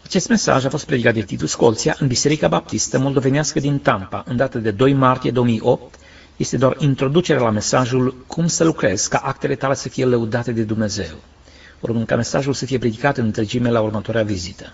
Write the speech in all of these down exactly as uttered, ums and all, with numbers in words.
Acest mesaj a fost predicat de Titus Colția în Biserica Baptistă Moldovenească din Tampa, în data de doi martie două mii opt. Este doar introducerea la mesajul Cum să lucrezi ca actele tale să fie lăudate de Dumnezeu. Urmând ca mesajul să fie predicat în întregime la următoarea vizită.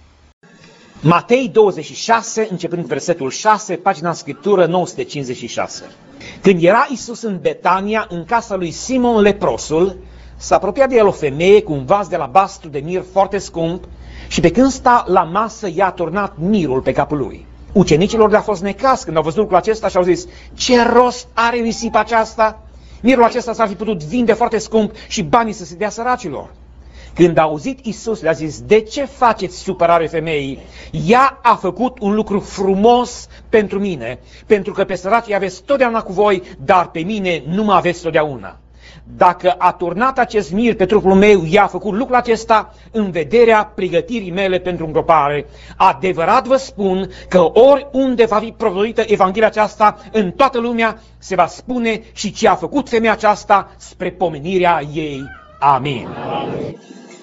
Matei douăzeci și șase, începând versetul șase, pagina în Scriptură nouă sute cincizeci și șase. Când era Iisus în Betania, în casa lui Simon leprosul, s-a apropiat de el o femeie cu un vas de alabastru de mir foarte scump și pe când sta la masă i-a turnat mirul pe capul lui. Ucenicilor le-a fost necaz când au văzut lucrul acesta și au zis: ce rost are risipa aceasta? Mirul acesta s-ar fi putut vinde foarte scump și banii să se dea săracilor. Când a auzit Iisus, le-a zis: de ce faceți supărare femeii? Ea a făcut un lucru frumos pentru mine, pentru că pe săracii aveți totdeauna cu voi, dar pe mine nu mă aveți totdeauna. Dacă a turnat acest mir pe trupul meu, ea a făcut lucrul acesta în vederea pregătirii mele pentru îngropare. Adevărat vă spun că oriunde va fi propovăduită Evanghelia aceasta, în toată lumea se va spune și ce a făcut femeia aceasta spre pomenirea ei. Amin. Amin.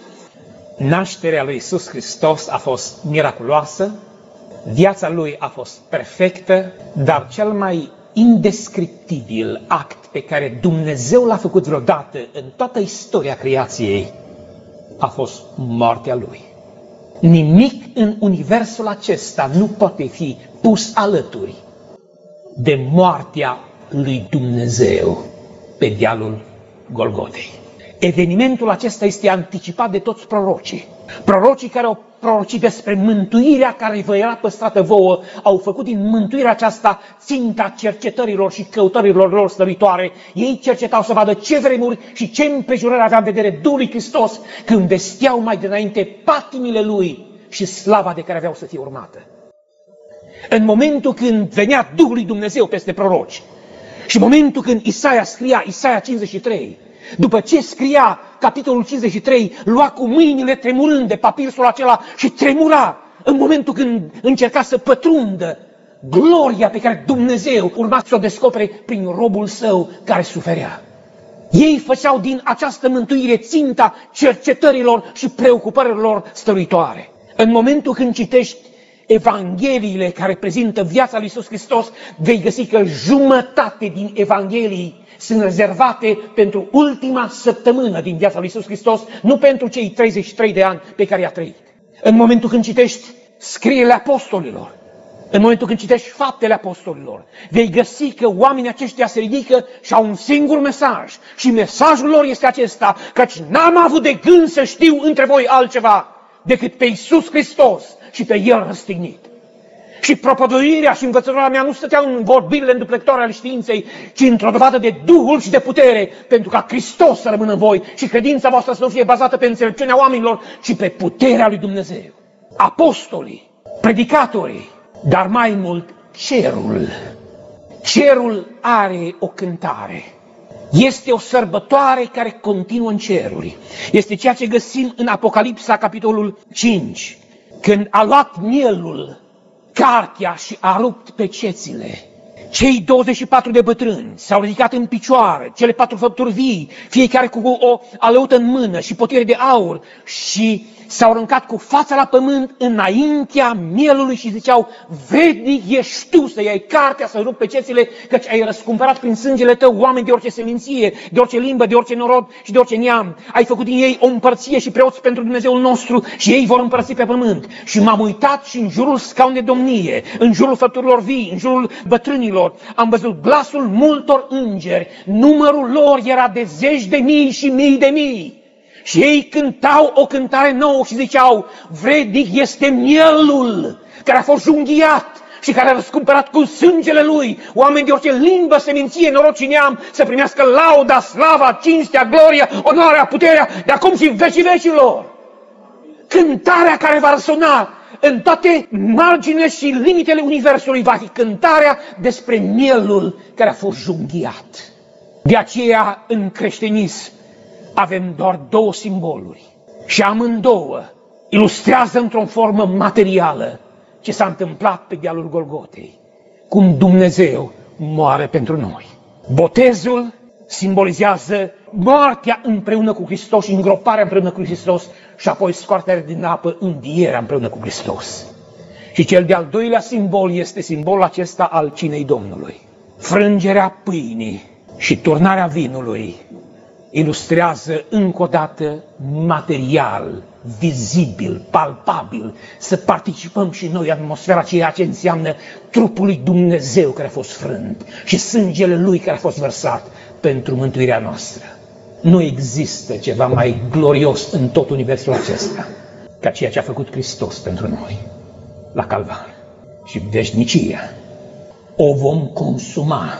Nașterea lui Iisus Hristos a fost miraculoasă, viața lui a fost perfectă, dar cel mai indescriptibil act pe care Dumnezeu l-a făcut vreodată în toată istoria creației a fost moartea lui. Nimic în universul acesta nu poate fi pus alături de moartea lui Dumnezeu pe dealul Golgotei. Evenimentul acesta este anticipat de toți prorocii. Prorocii care au prorocit despre mântuirea care vă era păstrată vouă, au făcut din mântuirea aceasta ținta cercetărilor și căutărilor lor stăruitoare. Ei cercetau să vadă ce vremuri și ce împrejurări avea în vedere Duhul lui Hristos când vesteau mai dinainte patimile lui și slava de care aveau să fie urmată. În momentul când venea Duhul lui Dumnezeu peste proroci și în momentul când Isaia scria, Isaia cincizeci și trei, după ce scria capitolul cincizeci și trei, lua cu mâinile tremurând de papirsul acela și tremura în momentul când încerca să pătrundă gloria pe care Dumnezeu urma să o descopere prin robul său care suferea. Ei făceau din această mântuire ținta cercetărilor și preocupărilor stăruitoare. În momentul când citești Evangheliile care prezintă viața lui Iisus Hristos, vei găsi că jumătate din Evanghelii sunt rezervate pentru ultima săptămână din viața lui Iisus Hristos, nu pentru cei treizeci și trei de ani pe care i-a trăit. În momentul când citești scrierile apostolilor, în momentul când citești faptele apostolilor, vei găsi că oamenii aceștia se ridică și au un singur mesaj. Și mesajul lor este acesta: căci n-am avut de gând să știu între voi altceva decât pe Iisus Hristos și pe El răstignit. Și propovăduirea și învățătura mea nu stăteau în vorbirile înduplectoare ale științei, ci într-o dovadă de Duhul și de putere, pentru ca Hristos să rămână în voi și credința voastră să nu fie bazată pe înțelepciunea oamenilor, ci pe puterea lui Dumnezeu. Apostolii, predicatorii, dar mai mult cerul. Cerul are o cântare. Este o sărbătoare care continuă în ceruri. Este ceea ce găsim în Apocalipsa, capitolul cinci, când a luat mielul cartea și a rupt pecețile. Cei douăzeci și patru de bătrâni s-au ridicat în picioare, cele patru făpturi vii, fiecare cu o alăută în mână și potire de aur, și s-au aruncat cu fața la pământ înaintea mielului și ziceau: vrednic ești tu să iei cartea, să rupi pecețile, căci ai răscumpărat prin sângele tău oameni de orice seminție, de orice limbă, de orice norod și de orice neam. Ai făcut din ei o împărție și preoți pentru Dumnezeul nostru și ei vor împărți pe pământ. Și m-am uitat și în jurul scaunului de domnie, în jurul făpturilor vii, în jurul bătrânilor, am văzut glasul multor îngeri. Numărul lor era de zeci de mii și mii de mii. Și ei cântau o cântare nouă și ziceau: vrednic este mielul care a fost junghiat și care a răscumpărat cu sângele lui oameni de orice limbă, seminție, norod și neam, să primească lauda, slava, cinstea, gloria, onoarea, puterea, de acum și în vecii vecilor. Cântarea care va răsuna în toate marginile și limitele universului va fi cântarea despre mielul care a fost junghiat. De aceea, în creștinism, avem doar două simboluri și amândouă ilustrează într-o formă materială ce s-a întâmplat pe dealul Golgotei, cum Dumnezeu moare pentru noi. Botezul simbolizează moartea împreună cu Hristos și îngroparea împreună cu Hristos și apoi scoaterea din apă, învierea împreună cu Hristos. Și cel de-al doilea simbol este simbolul acesta al cinei Domnului. Frângerea pâinii și turnarea vinului ilustrează încă o dată material, vizibil, palpabil, să participăm și noi în atmosfera ceea ce înseamnă trupul lui Dumnezeu care a fost frânt și sângele Lui care a fost vărsat pentru mântuirea noastră. Nu există ceva mai glorios în tot universul acesta ca ceea ce a făcut Hristos pentru noi la Calvar. Și veșnicia o vom consuma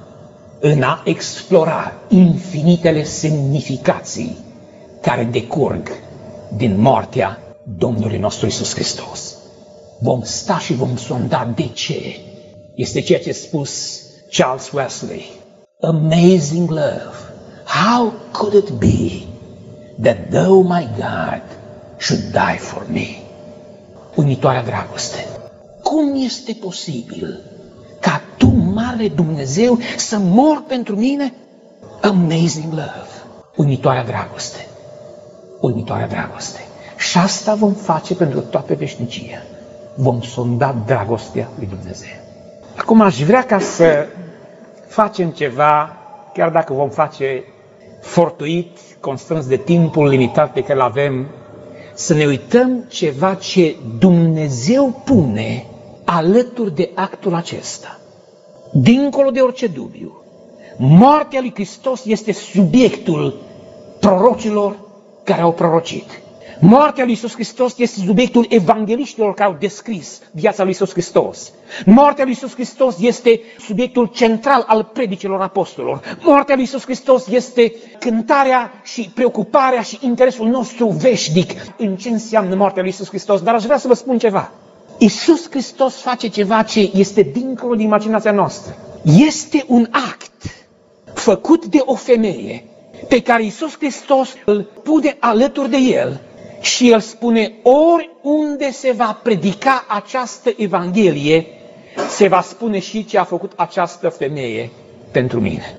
în a explora infinitele semnificații care decurg din moartea Domnului nostru Iisus Hristos. Vom sta și vom sonda de ce. Este ceea ce a spus Charles Wesley. Amazing love. How could it be that though my God should die for me? Uimitoarea dragoste. Cum este posibil ca tu, mare Dumnezeu, să mori pentru mine? Amazing love. Uimitoarea dragoste. Uimitoarea dragoste. Și asta vom face pentru toată veșnicia. Vom sonda dragostea lui Dumnezeu. Acum aș vrea ca să facem ceva, chiar dacă vom face fortuit, constrâns de timpul limitat pe care îl avem, să ne uităm ceva ce Dumnezeu pune alături de actul acesta. Dincolo de orice dubiu, moartea lui Hristos este subiectul prorocilor care au prorocit. Moartea lui Iisus Hristos este subiectul evangheliștilor care au descris viața lui Iisus Hristos. Moartea lui Iisus Hristos este subiectul central al predicilor apostolilor. Moartea lui Iisus Hristos este cântarea și preocuparea și interesul nostru veșnic în ce înseamnă moartea lui Iisus Hristos. Dar aș vrea să vă spun ceva. Iisus Hristos face ceva ce este dincolo de imaginația noastră. Este un act făcut de o femeie pe care Iisus Hristos îl pune alături de el și el spune: oriunde se va predica această Evanghelie, se va spune și ce a făcut această femeie pentru mine.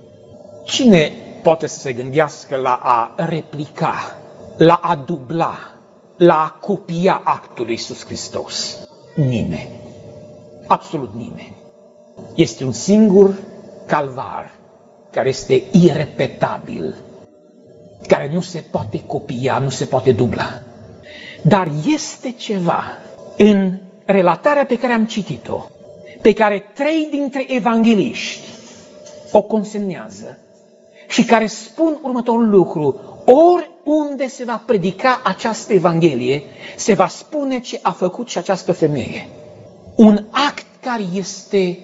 Cine poate să se gândească la a replica, la a dubla, la a copia actul lui Iisus Hristos? Nimeni. Absolut nimeni. Este un singur calvar care este irepetabil, care nu se poate copia, nu se poate dubla. Dar este ceva în relatarea pe care am citit-o, pe care trei dintre evangheliști o consemnează și care spun următorul lucru: oriunde se va predica această Evanghelie, se va spune ce a făcut și această femeie. Un act care este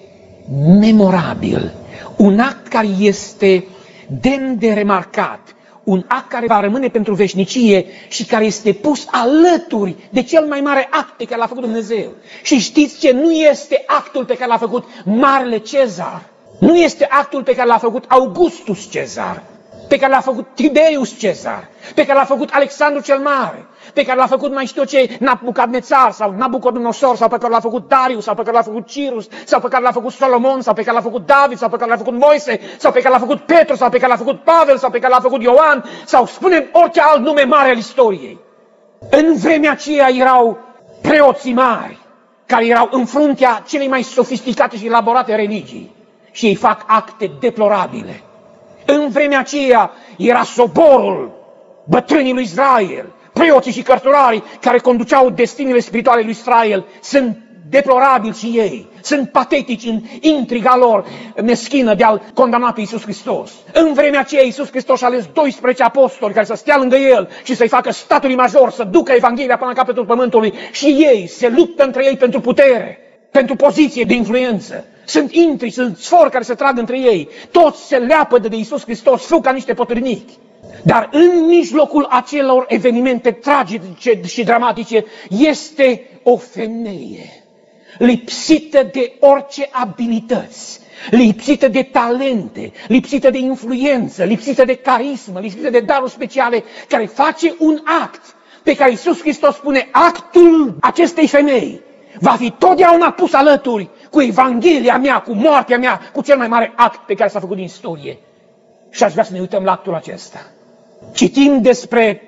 memorabil, un act care este demn de remarcat, un act care va rămâne pentru veșnicie și care este pus alături de cel mai mare act pe care l-a făcut Dumnezeu. Și știți ce? Nu este actul pe care l-a făcut Marele Cezar, nu este actul pe care l-a făcut Augustus Cezar, pe care l-a făcut Tiberius Cezar, pe care l-a făcut Alexandru cel Mare, pe care l-a făcut mai știu ce Nabucadnețar sau Nabucodonosor, sau pe care l-a făcut Darius, sau pe care l-a făcut Cirus, sau pe care l-a făcut Solomon, sau pe care l-a făcut David, sau pe care l-a făcut Moise, sau pe care l-a făcut Petru, sau pe care l-a făcut Pavel, sau pe care l-a făcut Ioan, sau spunem orice alt nume mare al istoriei. În vremea aceea erau preoții mari, care erau în fruntea celei mai sofisticate și elaborate religii și ei fac acte deplorabile. În vremea aceea era soborul bătrânii lui Israel, preoții și cărturarii care conduceau destinele spirituale lui Israel. Sunt deplorabili și ei, sunt patetici în intriga lor meschină de a-L condamna pe Iisus Hristos. În vremea aceea Iisus Hristos a ales doisprezece apostoli care să stea lângă El și să-i facă statului major, să ducă Evanghelia până la capătul pământului, și ei se luptă între ei pentru putere, pentru poziție de influență. Sunt intri, sunt sfori care se trag între ei. Toți se leapădă de Iisus Hristos, fug ca niște potârnichi. Dar în mijlocul acelor evenimente tragice și dramatice este o femeie lipsită de orice abilități, lipsită de talente, lipsită de influență, lipsită de carismă, lipsită de daruri speciale, care face un act pe care Iisus Hristos spune: actul acestei femei va fi totdeauna pus alături cu Evanghelia mea, cu moartea mea, cu cel mai mare act pe care s-a făcut din istorie. Și aș vrea să ne uităm la actul acesta. Citim despre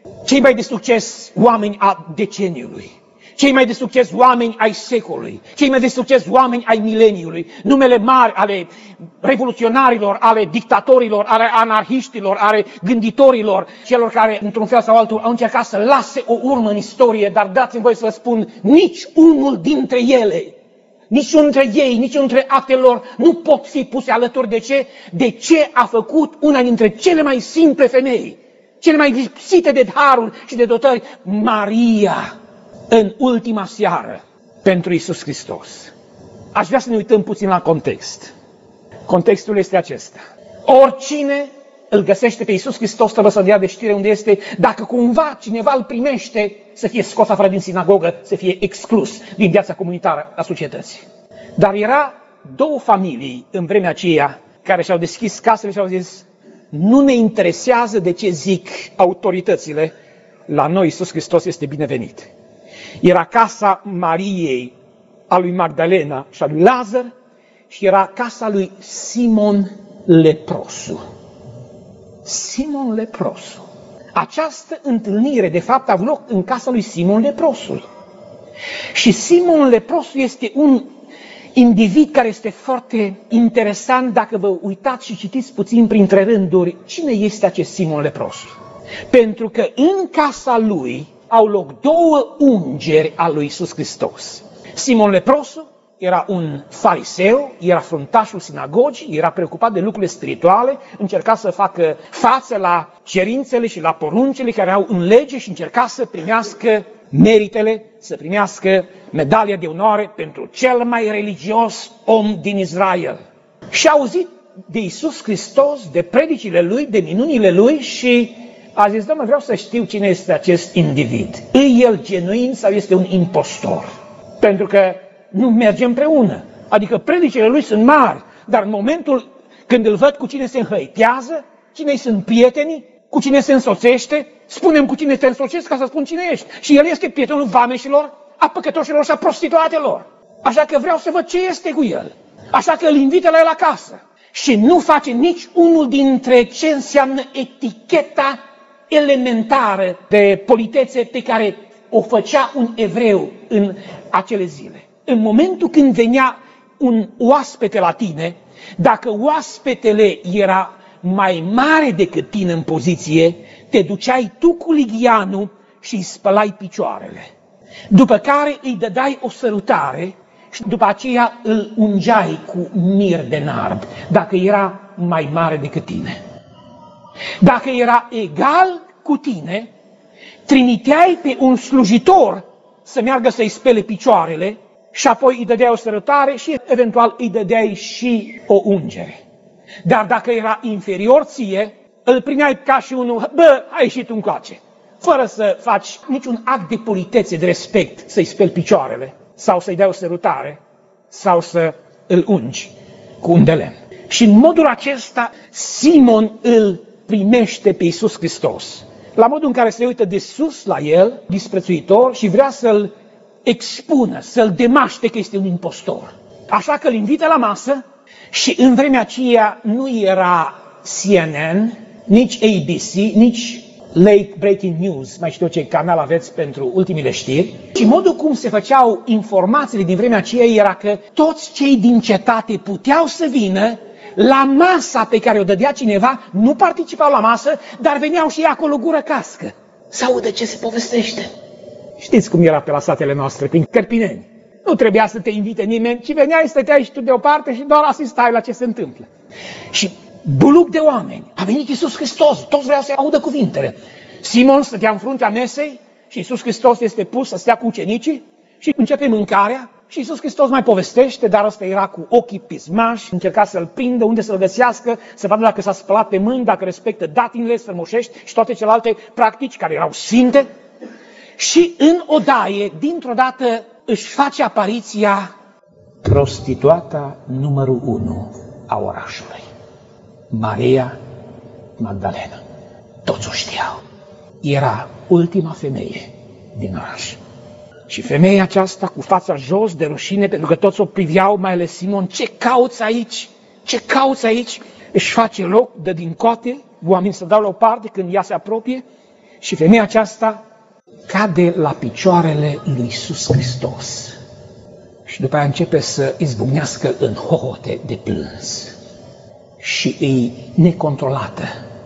cei mai de succes oameni a deceniului, cei mai de succes oameni ai secolului, cei mai de succes oameni ai mileniului, numele mari ale revoluționarilor, ale dictatorilor, ale anarhiștilor, ale gânditorilor, celor care, într-un fel sau altul, au încercat să lase o urmă în istorie, dar dați-mi voi să vă spun, nici unul dintre ele, nici unul dintre ei, nici unul dintre actele lor nu pot fi puse alături. De ce? De ce a făcut una dintre cele mai simple femei, cele mai lipsite de daruri și de dotări, Maria, în ultima seară pentru Iisus Hristos. Aș vrea să ne uităm puțin la context. Contextul este acesta. Oricine îl găsește pe Iisus Hristos trebuie să dea de știre unde este, dacă cumva cineva îl primește, să fie scos afară din sinagogă, să fie exclus din viața comunitară a societății. Dar era două familii în vremea aceea care și-au deschis casele și au zis: nu ne interesează de ce zic autoritățile, la noi Iisus Hristos este binevenit. Era casa Mariei, a lui Magdalena și a lui Lazar, și era casa lui Simon Leprosul. Simon Leprosul. Această întâlnire, de fapt, a avut loc în casa lui Simon Leprosul. Și Simon Leprosul este un individ care este foarte interesant dacă vă uitați și citiți puțin printre rânduri cine este acest Simon Leprosul. Pentru că în casa lui au loc două ungeri al lui Iisus Hristos. Simon Leprosul era un fariseu, era fruntașul sinagogii, era preocupat de lucrurile spirituale, încerca să facă față la cerințele și la poruncile care au în lege și încerca să primească meritele, să primească medalia de onoare pentru cel mai religios om din Israel. Și a auzit de Iisus Hristos, de predicile lui, de minunile lui și a zis: Doamne, vreau să știu cine este acest individ. E el genuin sau este un impostor? Pentru că nu merge împreună. Adică predicile lui sunt mari, dar în momentul când îl văd cu cine se înhăitează, cine sunt prietenii, cu cine se însoțește, spunem cu cine te însoțești ca să spun cine ești. Și el este prietenul vameșilor, a păcătoșilor și a prostituatelor. Așa că vreau să văd ce este cu el. Așa că îl invită la el acasă. Și nu face nici unul dintre ce înseamnă eticheta elementară de politețe pe care o făcea un evreu în acele zile. În momentul când venea un oaspete la tine, dacă oaspetele era mai mare decât tine în poziție, te duceai tu cu ligheanul și îi spălai picioarele. După care îi dădeai o sărutare și după aceea îl ungeai cu mir de nard, dacă era mai mare decât tine. Dacă era egal cu tine, trimiteai pe un slujitor să meargă să-i spele picioarele și apoi îi dădeai o sărutare și eventual îi dădeai și o ungere. Dar dacă era inferior ție, îl primeai ca și unul: bă, ai ieșit încoace, fără să faci niciun act de politețe, de respect, să-i speli picioarele sau să-i dai o sărutare sau să îl ungi cu un de lemn. Și în modul acesta Simon îl primește pe Iisus Hristos, la modul în care se uită de sus la el, disprețuitor, și vrea să-l expună, să-l demaște că este un impostor. Așa că îl invită la masă și în vremea aceea nu era C N N, nici A B C, nici Late Breaking News, mai știu ce canal aveți pentru ultimile știri. Și modul cum se făceau informațiile din vremea aceea era că toți cei din cetate puteau să vină la masa pe care o dădea cineva, nu participau la masă, dar veneau și ei acolo gură cască să audă ce se povestește. Știți cum era pe la satele noastre, prin Cărpineni. Nu trebuia să te invite nimeni, ci veneai, stăteai și tu deoparte și doar asistai la ce se întâmplă. Și buluc de oameni. A venit Iisus Hristos, toți vreau să audă cuvintele. Simon stătea în fruntea mesei și Iisus Hristos este pus să stea cu ucenicii și începe mâncarea. Și Iisus Hristos mai povestește, dar ăsta era cu ochii pismași, încerca să-l prindă, unde să-l găsească, să vadă dacă s-a spălat pe mâini, dacă respectă datinile strămoșești și toate celelalte practici care erau sfinte. Și în odaie, dintr-o dată, își face apariția prostituata numărul unu a orașului, Maria Magdalena. Toți o știau. Era ultima femeie din oraș. Și femeia aceasta, cu fața jos de rușine, pentru că toți o priveau, mai ales Simon: ce cauți aici? Ce cauți aici? Își face loc, dă din coate, oamenii se dau la o parte când ea se apropie Și femeia aceasta cade la picioarele lui Iisus Hristos. Și după aia începe să izbucnească în hohote de plâns. Și e necontrolată.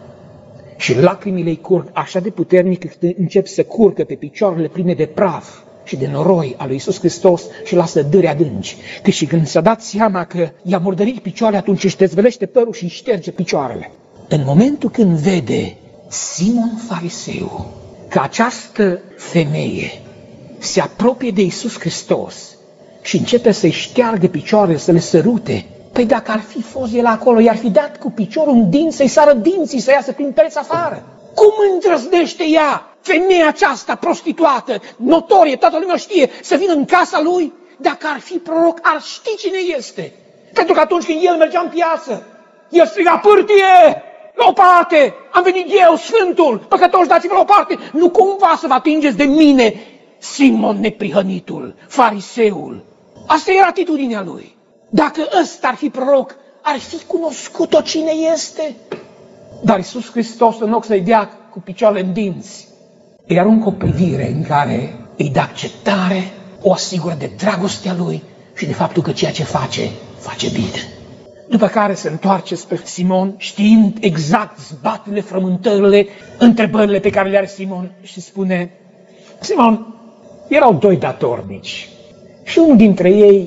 Și lacrimile îi curg așa de puternic că încep să curgă pe picioarele pline de praf și de noroi al lui Iisus Hristos și lasă dâri adânci. Că și când s-a dat seama că i-a murdărit picioarele, atunci își dezvelește părul și îi șterge picioarele. În momentul când vede Simon Fariseu că această femeie se apropie de Iisus Hristos și începe să-i șteargă picioarele, să le sărute, păi dacă ar fi fost el acolo, i-ar fi dat cu piciorul în dinți, să-i sară dinții, să iasă prin pereți afară. Cum îndrăznește ea, femeia aceasta prostituată, notorie, toată lumea știe, să vină în casa lui? Dacă ar fi proroc, ar ști cine este. Pentru că atunci când el mergea în piață, el striga: pârtie, la o parte, am venit eu, Sfântul, păcătoși, dați-vă la o parte, nu cumva să vă atingeți de mine, Simon neprihănitul, fariseul. Asta era atitudinea lui. Dacă ăsta ar fi proroc, ar fi cunoscut-o cine este. Dar Iisus Hristos, în loc să-i dea cu picioarele în dinți, îi aruncă o privire în care îi dă acceptare, o asigură de dragostea lui și de faptul că ceea ce face, face bine. După care se întoarce spre Simon, știind exact zbatele, frământările, întrebările pe care le are Simon, și spune: Simon, erau doi datornici și unul dintre ei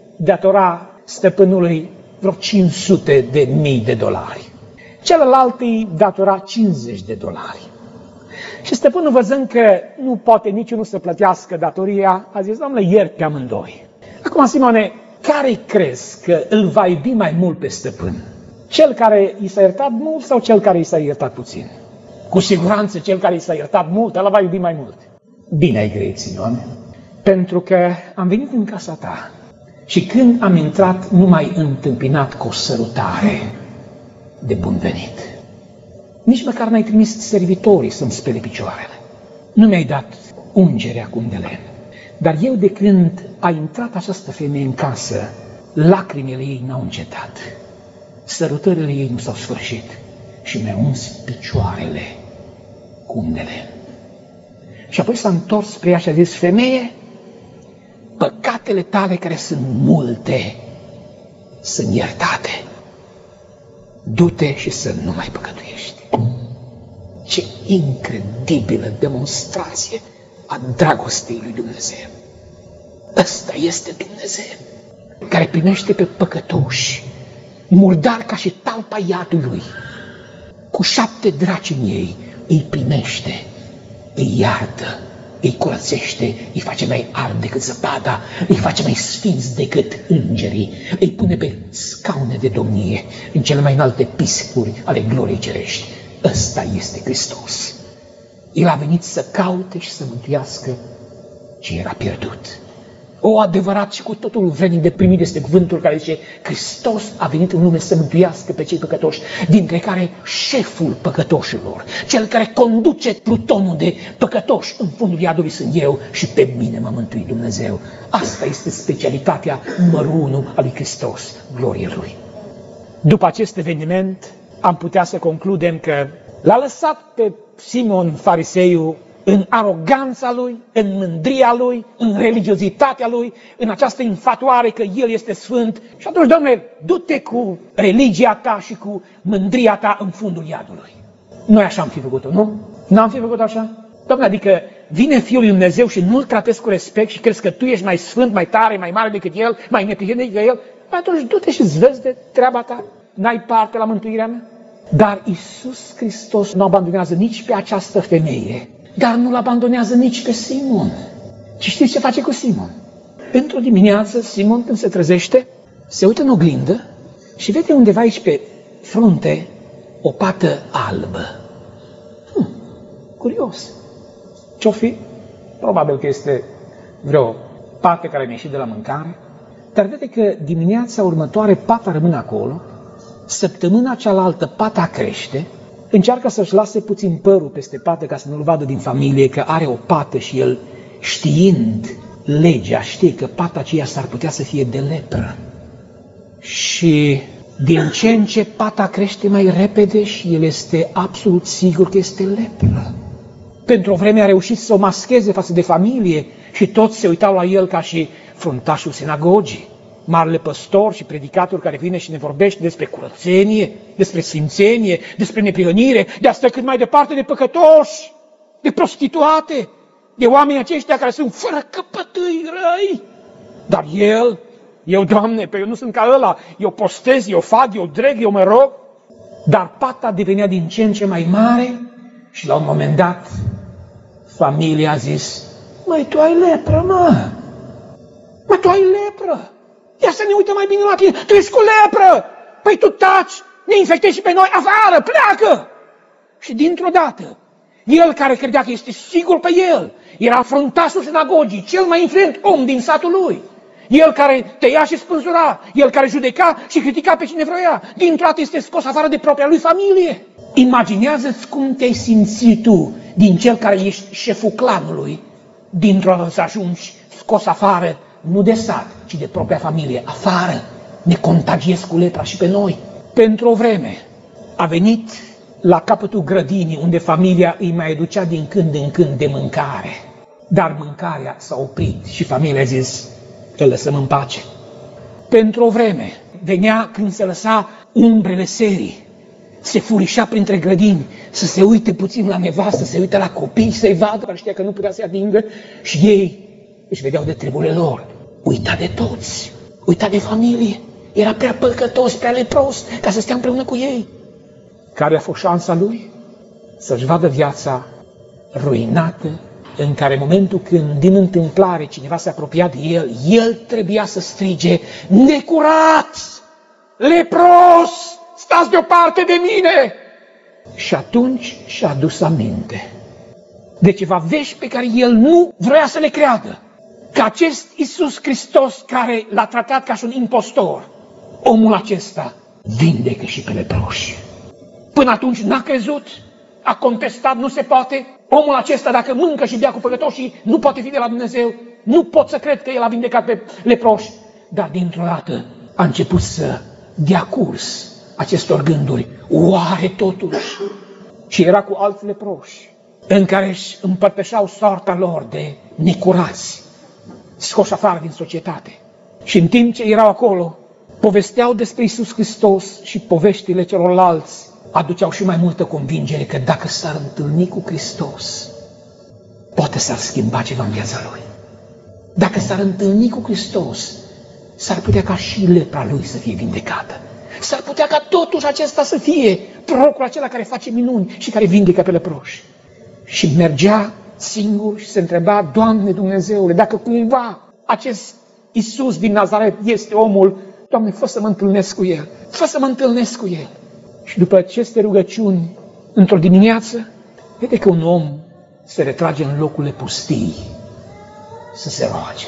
datora stăpânului vreo cinci sute de mii de dolari. Celălalt îi datora cincizeci de dolari. Și stăpânul, văzând că nu poate niciunul să plătească datoria, a zis: Doamne, iert pe amândoi. Acum, Simone, care crezi că îl va iubi mai mult pe stăpân? Cel care i s-a iertat mult sau cel care i s-a iertat puțin? Cu siguranță cel care i s-a iertat mult, ăla va iubi mai mult. Bine ai grăit, Simone, pentru că am venit în casa ta și când am intrat nu m-ai întâmpinat cu o sărutare de bun venit. Nici măcar n-ai trimis servitorii să-mi spele picioarele. Nu mi-ai dat ungerea cu un de lemn. Dar eu, de când a intrat această femeie în casă, lacrimile ei n-au încetat. Sărutările ei nu s-au sfârșit și mi-a uns picioarele cu un de lemn. Și apoi s-a întors spre ea și a zis: femeie, păcatele tale, care sunt multe, sunt iertate. Du-te și să nu mai păcătuiești. Ce incredibilă demonstrație a dragostei lui Dumnezeu. Ăsta este Dumnezeu, care primește pe păcătoși, murdari ca și talpa iadului, cu șapte draci în ei, îi primește, îi iartă, îi curățește, îi face mai ard decât zăpada, îi face mai sfinți decât îngerii, îi pune pe scaune de domnie, în cele mai înalte piscuri ale gloriei cerești. Ăsta este Hristos. El a venit să caute și să mântuiască ce era pierdut. O, adevărat și cu totul vrednic de primit este cuvântul care zice: Hristos a venit în lume să mântuiască pe cei păcătoși, dintre care șeful păcătoșilor, cel care conduce plutonul de păcătoși în fundul iadului, sunt eu și pe mine m-a mântuit Dumnezeu. Asta este specialitatea numărul unu a lui Hristos, gloria Lui. După acest eveniment am putea să concludem că l-a lăsat pe Simon Fariseiul în aroganța lui, în mândria lui, în religiozitatea lui, în această infatuare că el este sfânt. Și atunci, Doamne, du-te cu religia ta și cu mândria ta în fundul iadului. Noi așa am fi făcut-o, nu? N-am fi făcut așa? Doamne, adică vine Fiul lui Dumnezeu și nu-l tratezi cu respect și crezi că tu ești mai sfânt, mai tare, mai mare decât el, mai neprihănit decât el, atunci du-te și îți vezi de treaba ta. N-ai parte la mântuirea mea? Dar Iisus Hristos nu abandonează nici pe această femeie, dar nu-l abandonează nici pe Simon. Și știți ce face cu Simon? Într-o dimineață, Simon, când se trezește, se uită în oglindă și vede undeva aici pe frunte o pată albă. Hm, curios. Ce-o fi? Probabil că este vreo pată care mi-a ieșit de la mâncare. Dar vede că dimineața următoare pata rămâne acolo, săptămâna cealaltă pata crește, încearcă să-și lase puțin părul peste pată ca să nu-l vadă din familie că are o pată și el, știind legea, știe că pata aceea s-ar putea să fie de lepră. Și din ce în ce pata crește mai repede și el este absolut sigur că este lepră. Pentru o vreme a reușit să o mascheze față de familie și toți se uitau la el ca și fruntașul sinagogii, marele păstor și predicator care vine și ne vorbește despre curățenie, despre sfințenie, despre neprihănire, de a sta cât mai departe de păcătoși, de prostituate, de oameni aceștia care sunt fără căpătâi răi. Dar el, eu, Doamne, pe eu nu sunt ca ăla, eu postez, eu fac, eu dreg, eu mă rog. Dar pata devenea din ce în ce mai mare și la un moment dat familia a zis: măi, tu ai lepră, mă! Mă, tu ai lepră! Ia să ne uităm mai bine la tine! Tu ești cu lepră! Păi tu taci! Ne infectezi și pe noi! Afară! Pleacă! Și dintr-o dată, el care credea că este sigur pe el, era fruntașul sinagogii, cel mai influent om din satul lui. El care tăia și spânzura, el care judeca și critica pe cine vroia, dintr-o dată este scos afară de propria lui familie. Imaginează-ți cum te-ai simțit tu, din cel care ești șeful clanului, dintr-o dată să ajungi scos afară, nu de sat, ci de propria familie, afară. Ne contagiez cu lepra și pe noi. Pentru o vreme a venit la capătul grădinii, unde familia îi mai aducea din când în când de mâncare. Dar mâncarea s-a oprit și familia a zis: îl lăsăm în pace. Pentru o vreme venea când se lăsa umbrele serii, se furișa printre grădini, să se uite puțin la nevastă, să se uite la copii, să-i vadă, dar știa că nu putea să-i atingă și ei își vedeau de treburile lor. Uita de toți, uita de familie, era prea păcătos, prea lepros ca să stea împreună cu ei. Care a fost șansa lui? Să-și vadă viața ruinată, în care în momentul când, din întâmplare, cineva se apropia de el, el trebuia să strige: necurat, lepros, stați deoparte de mine! Și atunci și-a adus aminte de ceva vești pe care el nu vrea să le creadă. Că acest Iisus Hristos care l-a tratat ca și un impostor, omul acesta vindecă și pe leproși. Până atunci n-a crezut, a contestat, nu se poate. Omul acesta, dacă mâncă și bea cu păcătoșii, nu poate fi de la Dumnezeu. Nu pot să cred că el a vindecat pe leproși. Dar dintr-o dată a început să dea curs acestor gânduri. Oare totuși? Și era cu alți leproși, în care își împărtășeau soarta lor de necurați, scoși afară din societate. Și în timp ce erau acolo, povesteau despre Iisus Hristos și poveștile celorlalți aduceau și mai multă convingere că dacă s-ar întâlni cu Hristos, poate s-ar schimba ceva în viața lui. Dacă s-ar întâlni cu Hristos, s-ar putea ca și lepra lui să fie vindecată. S-ar putea ca totuși acesta să fie prorocul acela care face minuni și care vindecă pe leproși. Și mergea singur și se întreba: Doamne Dumnezeule, dacă cumva acest Iisus din Nazaret este omul, Doamne, fă să mă întâlnesc cu el, fă să mă întâlnesc cu el. Și după aceste rugăciuni, într-o dimineață, vede că un om se retrage în locurile pustii să se roage.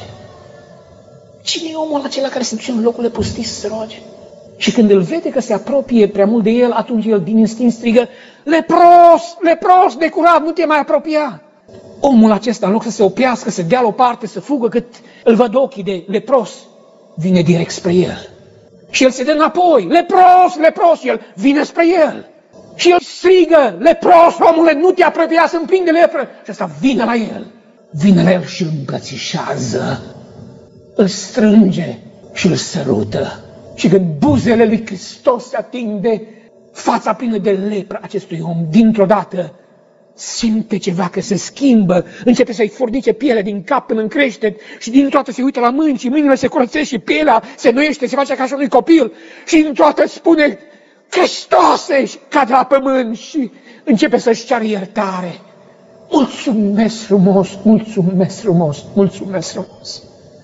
Cine e omul acela care se duce în locurile pustii să se roage? Și când îl vede că se apropie prea mult de el, atunci el din instinct strigă: lepros, lepros, necurat, nu te mai apropia. Omul acesta, în loc să se oprească, să dea la o parte, să fugă cât îl văd ochii de lepros, vine direct spre el. Și el se dă înapoi: lepros, lepros, el vine spre el. Și el strigă: lepros, omule, nu te apropia, să-mi prinde lepră. Și ăsta vine la el. Vine la el și îl îmbrățișează, îl strânge și îl sărută. Și când buzele lui Hristos se ating fața plină de lepră acestui om, dintr-o dată simte ceva că se schimbă, începe să-i furnice pielea din cap până în creștet și dintr-o dată se uită la mâini și mâinile se curățesc și pielea se noiește, se face ca și unui copil și dintr-o dată spune: Hristoase, și cade la pământ și începe să-și ceară iertare. Mulțumesc frumos, mulțumesc frumos, mulțumesc frumos.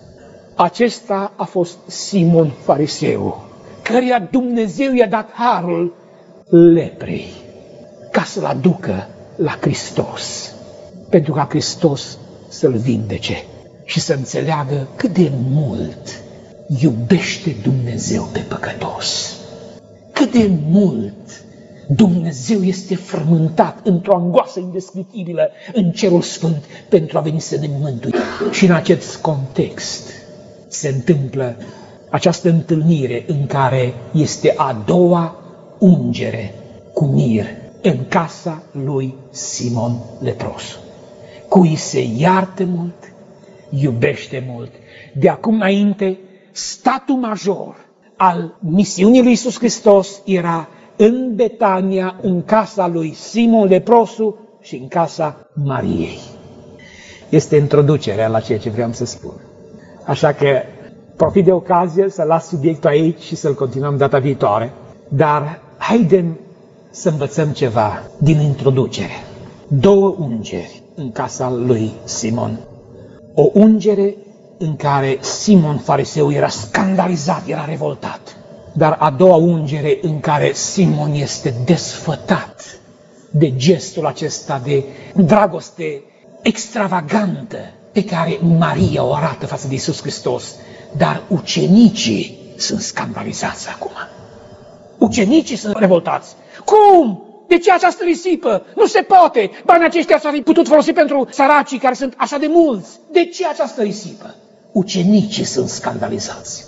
Acesta a fost Simon Fariseu, căruia Dumnezeu i-a dat harul leprei ca să-l aducă la Hristos, pentru ca Hristos să-l vindece și să înțeleagă cât de mult iubește Dumnezeu pe păcătos, cât de mult Dumnezeu este frământat într-o angoasă indescriptibilă în cerul sfânt pentru a veni să ne mântui. Și în acest context se întâmplă această întâlnire în care este a doua ungere cu mir în casa lui Simon leprosul. cui se iartă mult, iubește mult. De acum înainte, statul major al misiunii lui Iisus Hristos era în Betania, în casa lui Simon leprosul și în casa Mariei. Este introducerea la ceea ce vreau să spun. Așa că profit de ocazie să las subiectul aici și să-l continuăm data viitoare, dar haidem să învățăm ceva din introducere. Două ungeri în casa lui Simon. O ungere în care Simon fariseu era scandalizat, era revoltat. Dar a doua ungere în care Simon este desfătat de gestul acesta de dragoste extravagantă pe care Maria o arată față de Iisus Hristos. Dar ucenicii sunt scandalizați acum. Ucenicii sunt revoltați. Cum? De ce această risipă? Nu se poate! Banii aceștia s-ar fi putut folosi pentru săracii care sunt așa de mulți. De ce această risipă? Ucenicii sunt scandalizați.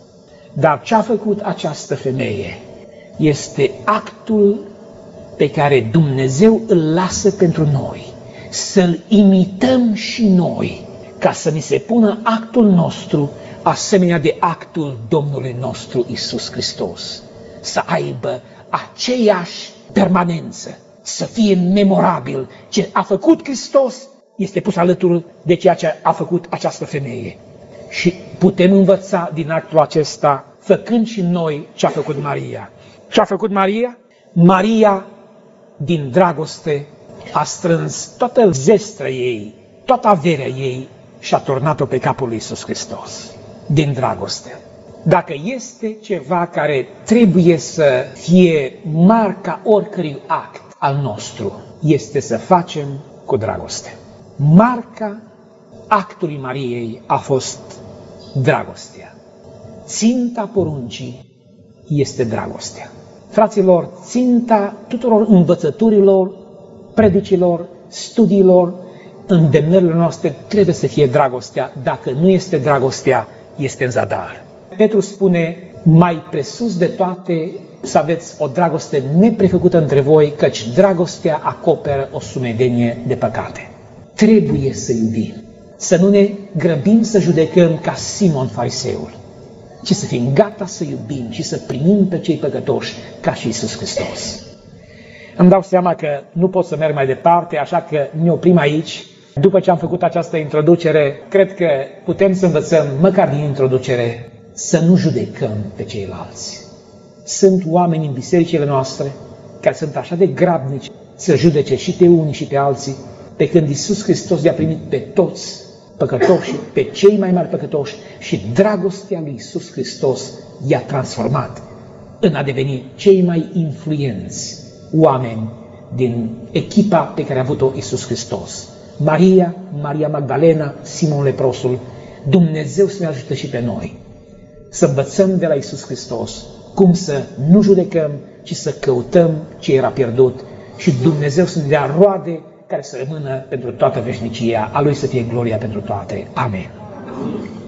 Dar ce a făcut această femeie este actul pe care Dumnezeu îl lasă pentru noi, să-l imităm și noi, ca să ni se pună actul nostru asemenea de actul Domnului nostru Iisus Hristos, să aibă aceeași permanență, să fie memorabil. Ce a făcut Hristos este pus alături de ceea ce a făcut această femeie. Și putem învăța din actul acesta, făcând și noi ce a făcut Maria. Ce a făcut Maria? Maria, din dragoste, a strâns toată zestrea ei, toată averea ei și a turnat-o pe capul lui Iisus Hristos. Din dragoste. Dacă este ceva care trebuie să fie marca oricărui act al nostru, este să facem cu dragoste. Marca actului Mariei a fost dragostea. Ținta poruncii este dragostea. Fraților, ținta tuturor învățăturilor, predicilor, studiilor, îndemnările noastre trebuie să fie dragostea. Dacă nu este dragostea, este în zadar. Petru spune, mai presus de toate, să aveți o dragoste neprefăcută între voi, căci dragostea acoperă o sumedenie de păcate. Trebuie să iubim, să nu ne grăbim să judecăm ca Simon fariseul, ci să fim gata să iubim și să primim pe cei păcătoși ca și Iisus Hristos. Îmi dau seama că nu pot să merg mai departe, așa că ne oprim aici. După ce am făcut această introducere, cred că putem să învățăm, măcar din introducere, să nu judecăm pe ceilalți. Sunt oameni în bisericile noastre care sunt așa de grabnici să judece și pe unii și pe alții, pe când Iisus Hristos i-a primit pe toți păcătoși, pe cei mai mari păcătoși, și dragostea lui Iisus Hristos i-a transformat în a deveni cei mai influenți oameni din echipa pe care a avut-o Iisus Hristos. Maria, Maria Magdalena, Simon leprosul, Dumnezeu să ne ajute și pe noi să învățăm de la Iisus Hristos cum să nu judecăm, ci să căutăm ce era pierdut și Dumnezeu să ne dea roade care să rămână pentru toată veșnicia. A Lui să fie gloria pentru toate. Amen.